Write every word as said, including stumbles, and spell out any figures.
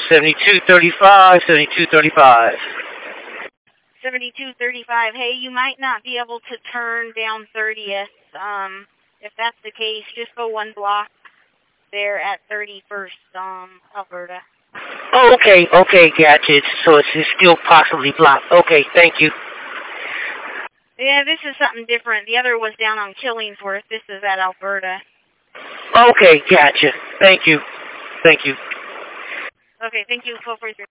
seventy-two thirty-five, seventy-two thirty-five. seventy-two thirty-five. Hey, you might not be able to turn down thirtieth. Um, if that's the case, just go one block there at thirty-first, um, Alberta. Oh, okay, okay, gotcha. So it's, it's still possibly blocked. Okay, thank you. Yeah, this is something different. The other was down on Killingsworth. This is at Alberta. Okay, gotcha. Thank you. Thank you. Okay, thank you. twelve forty-three.